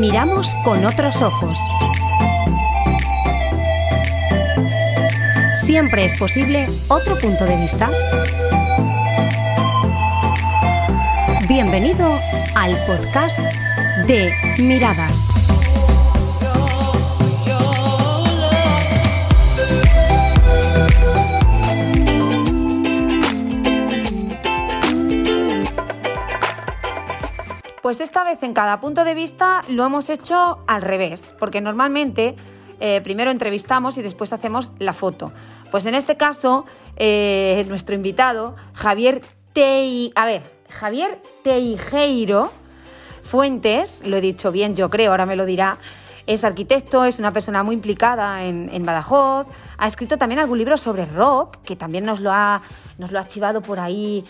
Miramos con otros ojos. Siempre es posible otro punto de vista. Bienvenido al podcast de Miradas. Pues esta vez en cada punto de vista lo hemos hecho al revés, porque normalmente primero entrevistamos y después hacemos la foto. Pues en este caso, nuestro invitado, Javier Teijeiro Fuentes, lo he dicho bien yo creo, ahora me lo dirá, es arquitecto, es una persona muy implicada en Badajoz, ha escrito también algún libro sobre rock, que también nos lo ha archivado por ahí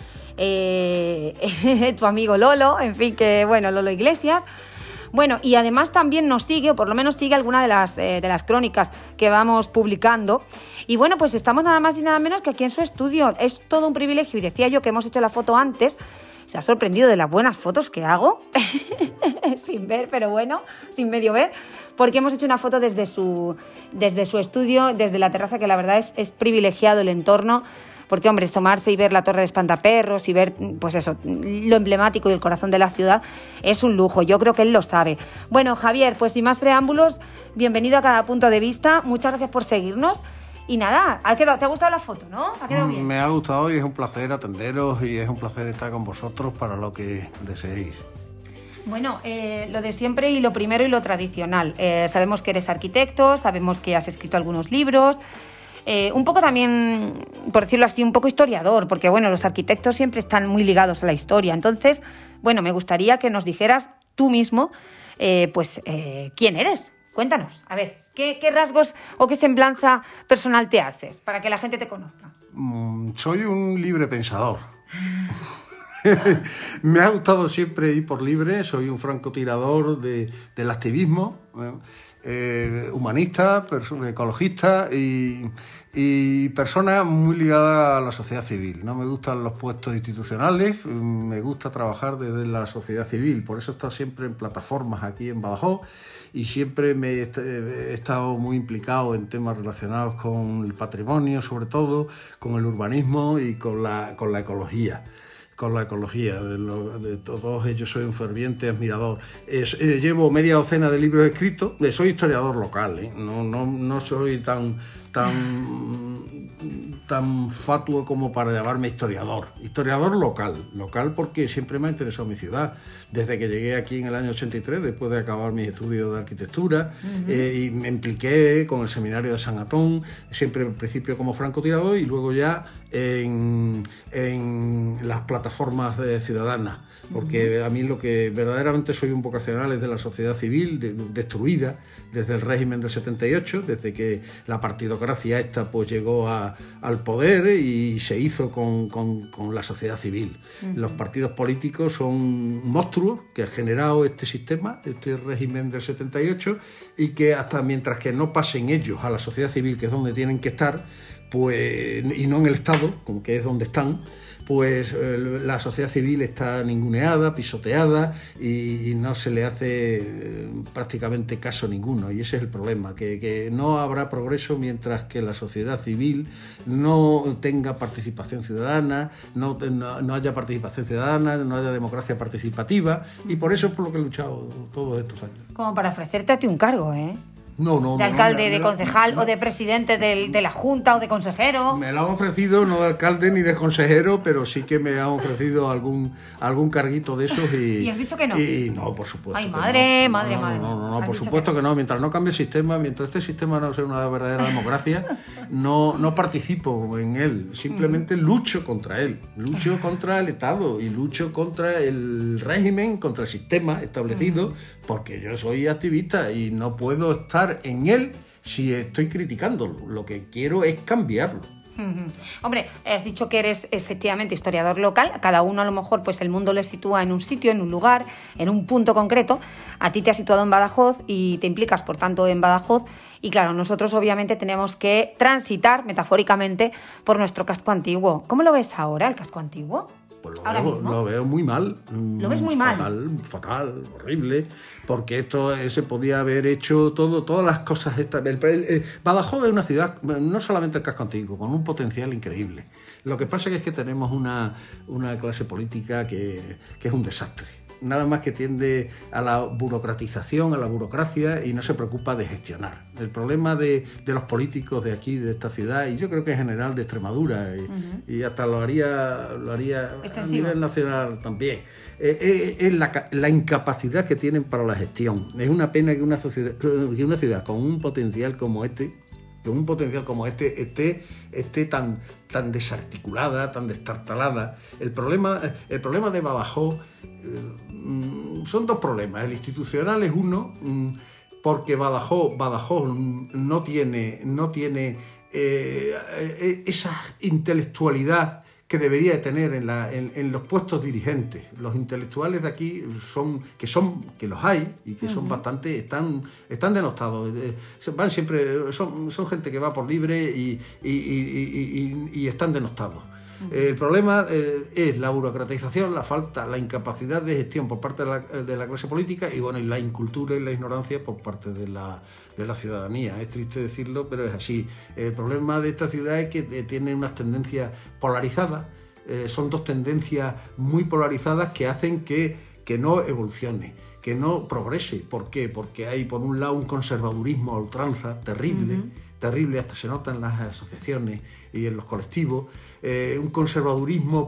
tu amigo Lolo, en fin, que bueno, Lolo Iglesias. Bueno, y además también nos sigue, o por lo menos sigue alguna de las crónicas que vamos publicando. Y bueno, pues estamos nada más y nada menos que aquí en su estudio. Es todo un privilegio, y decía yo que hemos hecho la foto antes. Se ha sorprendido de las buenas fotos que hago, sin ver, pero bueno, sin medio ver, porque hemos hecho una foto desde su estudio, desde la terraza, que la verdad es privilegiado el entorno. Porque, hombre, asomarse y ver la Torre de Espantaperros y ver, pues eso, lo emblemático y el corazón de la ciudad es un lujo. Yo creo que él lo sabe. Bueno, Javier, pues sin más preámbulos, bienvenido a Cada Punto de Vista. Muchas gracias por seguirnos. Y nada, ¿te ha gustado la foto, no? ¿Ha quedado bien? Me ha gustado y es un placer atenderos y es un placer estar con vosotros para lo que deseéis. Bueno, lo de siempre y lo primero y lo tradicional. Sabemos que eres arquitecto, sabemos que has escrito algunos libros. Un poco también, por decirlo así, un poco historiador, porque bueno, los arquitectos siempre están muy ligados a la historia. Entonces, bueno, me gustaría que nos dijeras tú mismo, quién eres. Cuéntanos, a ver, ¿qué rasgos o qué semblanza personal te haces para que la gente te conozca? Soy un libre pensador. Me ha gustado siempre ir por libre, soy un francotirador del activismo, humanista, ecologista y persona muy ligada a la sociedad civil. No me gustan los puestos institucionales, me gusta trabajar desde la sociedad civil. Por eso he estado siempre en plataformas aquí en Badajoz y siempre he estado muy implicado en temas relacionados con el patrimonio, sobre todo, con el urbanismo y con la ecología. De todos ellos soy un ferviente admirador. Llevo media docena de libros escritos. Soy historiador local, no soy tan fatuo como para llamarme historiador local porque siempre me ha interesado mi ciudad desde que llegué aquí en el año 83 después de acabar mis estudios de arquitectura. Y me impliqué con el seminario de San Antón, siempre al principio como francotirador y luego ya en las plataformas ciudadanas, porque a mí lo que verdaderamente soy un vocacional es de la sociedad civil destruida desde el régimen del 78, desde que la partidocracia esta pues llegó al poder y se hizo con la sociedad civil. Los partidos políticos son monstruos que ha generado este sistema, este régimen del 78, y que hasta mientras que no pasen ellos a la sociedad civil, que es donde tienen que estar, pues, y no en el Estado, como que es donde están, pues la sociedad civil está ninguneada, pisoteada y no se le hace prácticamente caso ninguno. Y ese es el problema, que no habrá progreso mientras que la sociedad civil no tenga participación ciudadana, no haya participación ciudadana, no haya democracia participativa, y por eso es por lo que he luchado todos estos años. Como para ofrecerte a ti un cargo, ¿eh? No, de alcalde, de concejal o de presidente de la Junta o de consejero. Me lo han ofrecido, no de alcalde ni de consejero, pero sí que me han ofrecido algún carguito de esos y has dicho que no. Y no, por supuesto. Ay, madre. No, por supuesto que no. Mientras no cambie el sistema, mientras este sistema no sea una verdadera democracia, no participo en él. Simplemente lucho contra él. Lucho contra el Estado y lucho contra el régimen, contra el sistema establecido, porque yo soy activista y no puedo estar en él si estoy criticándolo. Lo que quiero es cambiarlo. Hombre, has dicho que eres efectivamente historiador local. Cada uno a lo mejor pues el mundo le sitúa en un sitio, en un lugar, en un punto concreto. A ti te has situado en Badajoz y te implicas por tanto en Badajoz. Y claro, nosotros obviamente tenemos que transitar metafóricamente por nuestro casco antiguo. ¿Cómo lo ves ahora, el casco antiguo? Pues ¿Mismo? Lo veo muy mal. ¿Lo ves muy mal? Fatal, horrible, porque esto se podía haber hecho todas las cosas estas. Badajoz es una ciudad, no solamente el casco antiguo, con un potencial increíble. Lo que pasa es que tenemos una clase política que es un desastre. Nada más que tiende a la burocratización, a la burocracia, y no se preocupa de gestionar. El problema de los políticos de aquí, de esta ciudad, y yo creo que en general de Extremadura, y hasta lo haría a nivel nacional también, es la incapacidad que tienen para la gestión. Es una pena que una ciudad con un potencial como este, esté tan desarticulada, tan destartalada. El problema de Badajoz son dos problemas. El institucional es uno, porque Badajoz no tiene esa intelectualidad que debería de tener en los puestos dirigentes. Los intelectuales de aquí que los hay y que son bastante, están denostados. Van siempre, son gente que va por libre y están denostados. El problema es la burocratización, la incapacidad de gestión por parte de la clase política y la incultura y la ignorancia por parte de la ciudadanía. Es triste decirlo, pero es así. El problema de esta ciudad es que tiene unas tendencias polarizadas. Son dos tendencias muy polarizadas que hacen que no evolucione, que no progrese. ¿Por qué? Porque hay, por un lado, un conservadurismo a ultranza terrible, hasta se nota en las asociaciones y en los colectivos, un conservadurismo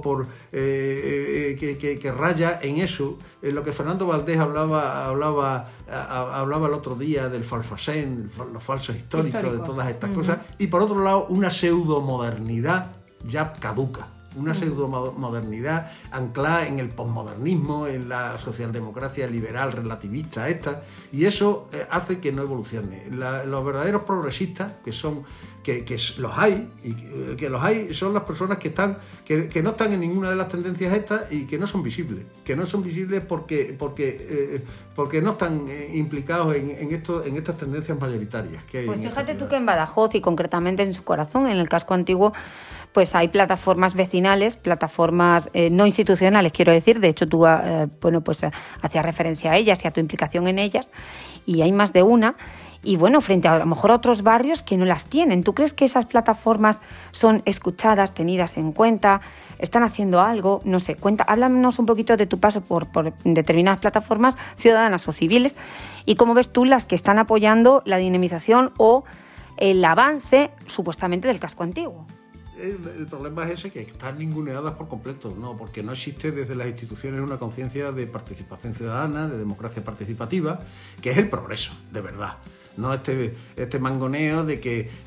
que raya en eso, en lo que Fernando Valdés hablaba el otro día del falfasén, los falsos históricos, de todas estas cosas, y por otro lado una pseudomodernidad ya caduca. Una pseudomodernidad anclada en el posmodernismo, en la socialdemocracia liberal relativista y eso hace que no evolucione. Los verdaderos progresistas, que los hay, y que los hay, son las personas que no están en ninguna de las tendencias estas y que no son visibles. Que no son visibles porque no están implicados en estas tendencias mayoritarias que hay. Pues fíjate tú que en Badajoz, y concretamente en su corazón, en el casco antiguo, pues hay plataformas vecinales, plataformas no institucionales, quiero decir. De hecho, tú hacías referencia a ellas y a tu implicación en ellas, y hay más de una. Y frente a lo mejor a otros barrios que no las tienen. ¿Tú crees que esas plataformas son escuchadas, tenidas en cuenta? ¿Están haciendo algo? No sé, háblanos un poquito de tu paso por determinadas plataformas ciudadanas o civiles, y cómo ves tú las que están apoyando la dinamización o el avance, supuestamente, del casco antiguo. El problema es ese, que están ninguneadas por completo, ¿no? Porque no existe desde las instituciones una conciencia de participación ciudadana, de democracia participativa, que es el progreso, de verdad. No este mangoneo de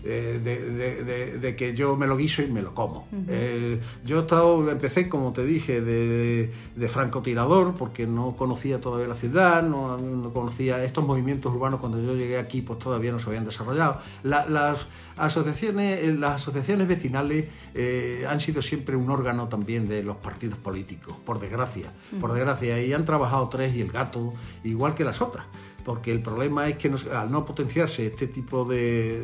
que yo me lo guiso y me lo como. Yo empecé, como te dije, de francotirador, porque no conocía todavía la ciudad, no conocía estos movimientos urbanos. Cuando yo llegué aquí, pues todavía no se habían desarrollado. Las asociaciones vecinales han sido siempre un órgano también de los partidos políticos, por desgracia, y han trabajado tres y el gato, igual que las otras. Porque el problema es que al no potenciarse este tipo de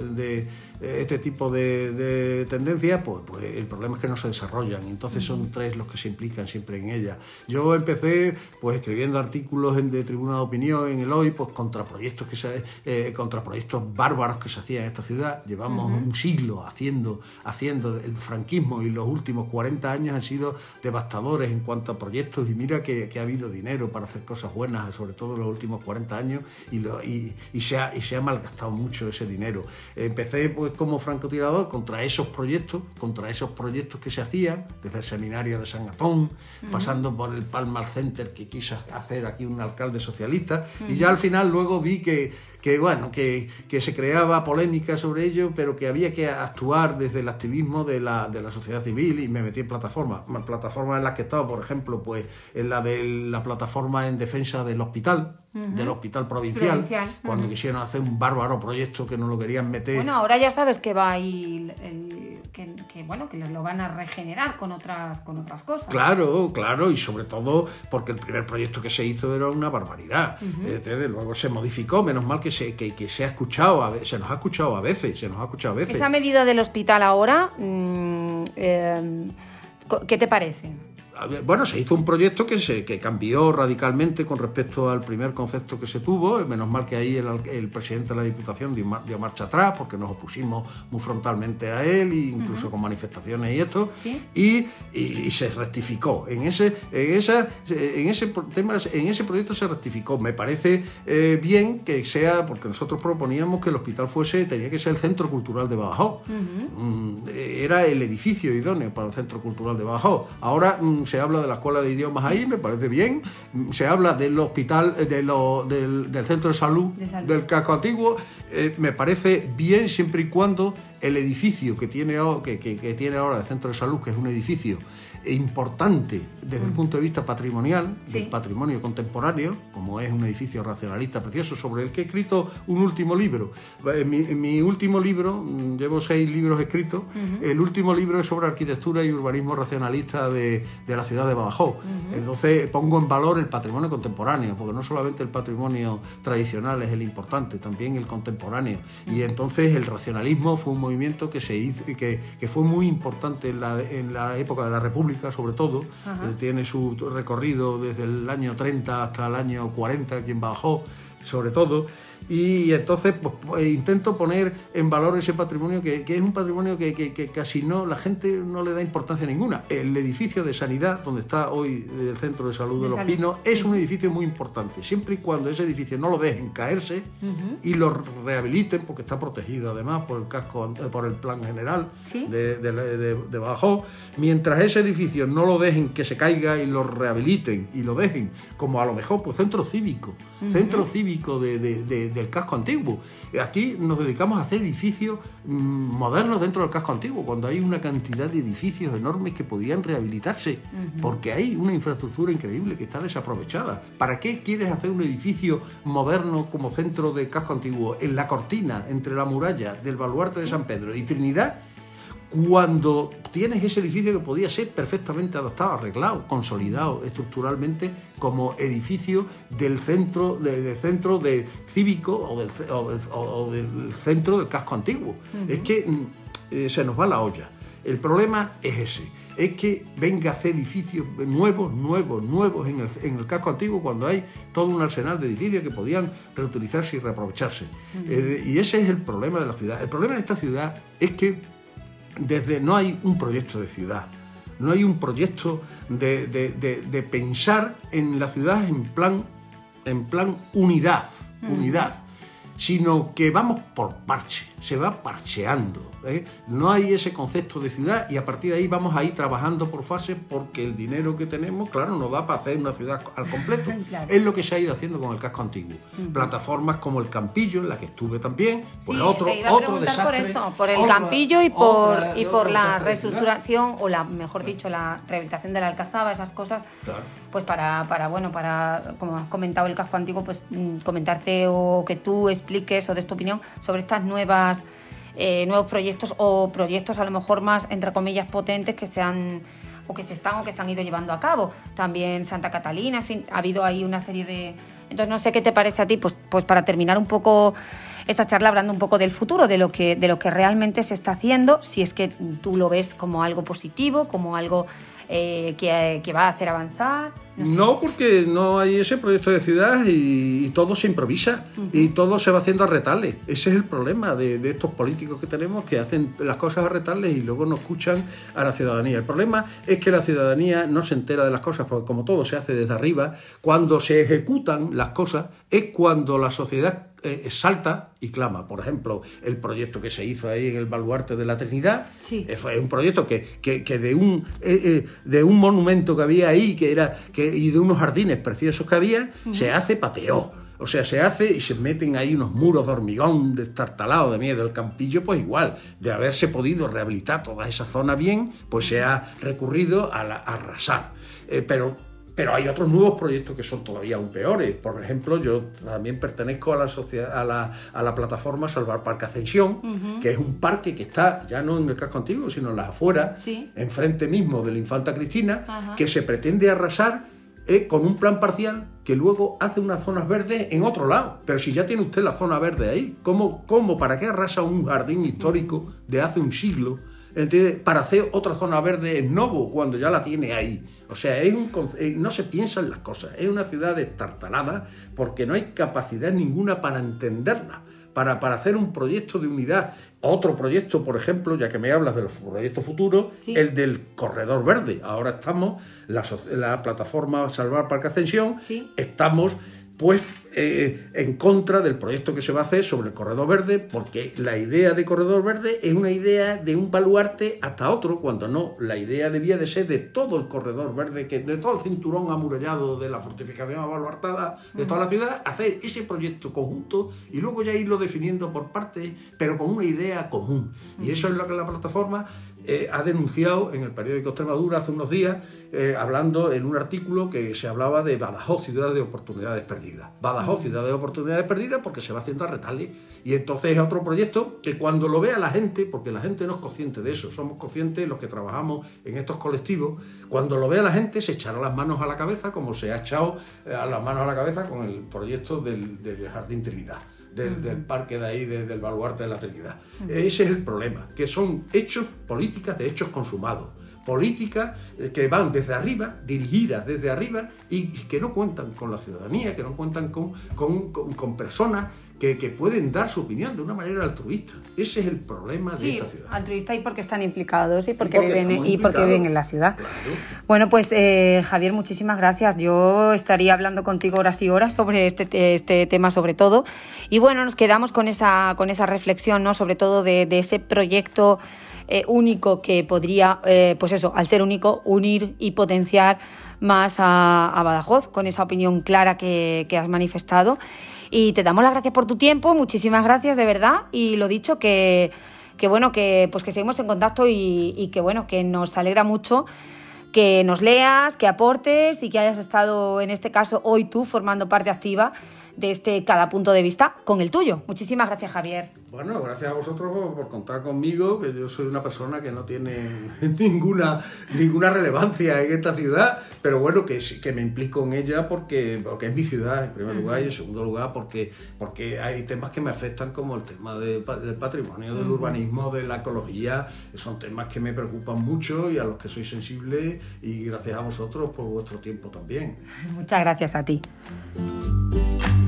tendencias, pues el problema es que no se desarrollan. Entonces son tres los que se implican siempre en ellas. Yo empecé pues escribiendo artículos de Tribuna de Opinión en el Hoy, pues contra proyectos bárbaros que se hacían en esta ciudad. Llevamos un siglo haciendo el franquismo, y los últimos 40 años han sido devastadores en cuanto a proyectos, y mira que ha habido dinero para hacer cosas buenas, sobre todo en los últimos 40 años, y se ha malgastado mucho ese dinero. Empecé pues como francotirador contra esos proyectos que se hacían, desde el seminario de San Gatón, pasando por el Palmar Center que quiso hacer aquí un alcalde socialista, y ya al final luego vi que se creaba polémica sobre ello, pero que había que actuar desde el activismo de la sociedad civil, y me metí en plataformas en las que he estado, por ejemplo, pues en la plataforma en defensa del hospital provincial, cuando quisieron hacer un bárbaro proyecto que no lo querían meter. Bueno, ahora ya sabes que va ahí que lo van a regenerar con otras cosas. Claro, y sobre todo porque el primer proyecto que se hizo era una barbaridad. Desde luego se modificó, menos mal que se ha escuchado, se nos ha escuchado a veces. Esa medida del hospital ahora, ¿qué te parece? Bueno, se hizo un proyecto que cambió radicalmente con respecto al primer concepto que se tuvo. Menos mal que ahí el presidente de la Diputación dio marcha atrás, porque nos opusimos muy frontalmente a él, incluso con manifestaciones y esto, ¿sí? y se rectificó. En ese proyecto se rectificó. Me parece bien que sea, porque nosotros proponíamos que el hospital tenía que ser el Centro Cultural de Badajoz. Era el edificio idóneo para el Centro Cultural de Badajoz. Ahora se habla de la escuela de idiomas ahí, me parece bien. Se habla del hospital, del centro de salud del casco antiguo. Me parece bien siempre y cuando el edificio que tiene ahora el centro de salud, que es un edificio importante desde el punto de vista patrimonial, del patrimonio contemporáneo, como es un edificio racionalista precioso, sobre el que he escrito un último libro. Mi último libro, llevo 6 libros escritos, el último libro es sobre arquitectura y urbanismo racionalista de la ciudad de Badajoz. Entonces pongo en valor el patrimonio contemporáneo, porque no solamente el patrimonio tradicional es el importante, también el contemporáneo. Y entonces el racionalismo fue un movimiento que se hizo, que fue muy importante en la época de la República, sobre todo. Tiene su recorrido desde el año 30 hasta el año 40 aquí en Badajoz, sobre todo. Y entonces pues, intento poner en valor ese patrimonio que es un patrimonio que casi la gente no le da importancia ninguna. El edificio de sanidad, donde está hoy el Centro de Salud de Los Pinos, es un edificio muy importante, siempre y cuando ese edificio no lo dejen caerse y lo rehabiliten, porque está protegido además por el plan general de Badajoz. Mientras ese edificio no lo dejen que se caiga y lo rehabiliten y lo dejen como a lo mejor pues centro cívico del casco antiguo. Aquí nos dedicamos a hacer edificios modernos dentro del casco antiguo, cuando hay una cantidad de edificios enormes que podían rehabilitarse, porque hay una infraestructura increíble que está desaprovechada. ¿Para qué quieres hacer un edificio moderno como centro del casco antiguo en la cortina entre la muralla del baluarte de San Pedro y Trinidad, cuando tienes ese edificio que podía ser perfectamente adaptado, arreglado, consolidado estructuralmente como edificio del centro de cívico o del centro del casco antiguo? Es que se nos va la olla. El problema es ese, es que venga a hacer edificios nuevos en el casco antiguo, cuando hay todo un arsenal de edificios que podían reutilizarse y reaprovecharse. Y ese es el problema de la ciudad. El problema de esta ciudad es que no hay un proyecto de ciudad, no hay un proyecto de pensar en la ciudad en plan unidad, sino que vamos por parche, se va parcheando, No hay ese concepto de ciudad, y a partir de ahí vamos a ir trabajando por fases, porque el dinero que tenemos, claro, nos da para hacer una ciudad al completo. Claro. Es lo que se ha ido haciendo con el casco antiguo. Plataformas como el Campillo, en la que estuve también, pues otro desastre. Por eso, por el Campillo y por la reestructuración, o mejor dicho, la rehabilitación de la Alcazaba, esas cosas, claro. Pues para como has comentado, el casco antiguo, pues comentarte o que tú expliques o des tu opinión sobre estas nuevos proyectos, o proyectos a lo mejor más, entre comillas, potentes que se han ido llevando a cabo. También Santa Catalina, en fin, ha habido ahí una serie de... Entonces no sé qué te parece a ti, pues para terminar un poco esta charla, hablando un poco del futuro, de lo que realmente se está haciendo, si es que tú lo ves como algo positivo, como algo que va a hacer avanzar. No, porque no hay ese proyecto de ciudad y todo se improvisa y todo se va haciendo a retales. Ese es el problema de estos políticos que tenemos, que hacen las cosas a retales y luego no escuchan a la ciudadanía. El problema es que la ciudadanía no se entera de las cosas, porque como todo se hace desde arriba, cuando se ejecutan las cosas es cuando la sociedad salta y clama. Por ejemplo, el proyecto que se hizo ahí en el baluarte de la Trinidad, fue un proyecto que de un monumento que había ahí y de unos jardines preciosos que había, se hace pateo. O sea, se hace y se meten ahí unos muros de hormigón destartalados de miedo. El Campillo, pues igual, de haberse podido rehabilitar toda esa zona bien, pues se ha recurrido a arrasar. Pero hay otros nuevos proyectos que son todavía aún peores. Por ejemplo, yo también pertenezco a la plataforma Salvar Parque Ascensión, que es un parque que está ya no en el casco antiguo, sino en las afueras, enfrente mismo de la Infanta Cristina, que se pretende arrasar con un plan parcial que luego hace unas zonas verdes en otro lado. Pero si ya tiene usted la zona verde ahí, ¿cómo para qué arrasa un jardín histórico de hace un siglo ¿entiendes? Para hacer otra zona verde en Novo, cuando ya la tiene ahí. O sea, no se piensa en las cosas. Es una ciudad destartalada porque no hay capacidad ninguna para entenderla. Para hacer un proyecto de unidad, otro proyecto, por ejemplo, ya que me hablas de los proyectos futuros, sí, el del corredor verde. Ahora estamos, la plataforma Salvar Parque Ascensión, sí, estamos pues en contra del proyecto que se va a hacer sobre el corredor verde, porque la idea de corredor verde es una idea de un baluarte hasta otro, cuando no, la idea debía de ser de todo el corredor verde, de todo el cinturón amurallado de la fortificación abaluartada de toda la ciudad, hacer ese proyecto conjunto y luego ya irlo definiendo por partes, pero con una idea común. Y eso es lo que la plataforma ha denunciado en el periódico Extremadura hace unos días, hablando en un artículo que se hablaba de Badajoz, ciudad de oportunidades perdidas. Badajoz, ciudad de oportunidades perdidas, porque se va haciendo a retales. Y entonces es otro proyecto que cuando lo vea la gente, porque la gente no es consciente de eso, somos conscientes los que trabajamos en estos colectivos, cuando lo vea la gente se echará las manos a la cabeza, como se ha echado las manos a la cabeza con el proyecto del Jardín Trinidad. Del parque de ahí, del baluarte de la Trinidad. Ese es el problema, que son hechos, políticas de hechos consumados, políticas que van desde arriba, dirigidas desde arriba y que no cuentan con la ciudadanía, que no cuentan con personas que pueden dar su opinión de una manera altruista. Ese es el problema de esta ciudad. Altruista y porque están implicados y porque viven en la ciudad. Claro. Bueno, pues Javier, muchísimas gracias. Yo estaría hablando contigo horas y horas sobre este tema sobre todo. Y bueno, nos quedamos con esa reflexión, ¿no? Sobre todo de ese proyecto único que podría, pues eso, al ser único, unir y potenciar más a Badajoz, con esa opinión clara que has manifestado. Y te damos las gracias por tu tiempo, muchísimas gracias de verdad, y lo dicho, que bueno, que seguimos en contacto y que bueno, que nos alegra mucho que nos leas, que aportes y que hayas estado, en este caso, hoy tú formando parte activa de cada punto de vista con el tuyo. Muchísimas gracias, Javier. Bueno, gracias a vosotros por contar conmigo, que yo soy una persona que no tiene ninguna relevancia en esta ciudad, pero bueno, que me implico en ella porque es mi ciudad, en primer lugar, y en segundo lugar porque hay temas que me afectan, como el tema del patrimonio, del urbanismo, de la ecología. Son temas que me preocupan mucho y a los que soy sensible, y gracias a vosotros por vuestro tiempo también. Muchas gracias a ti.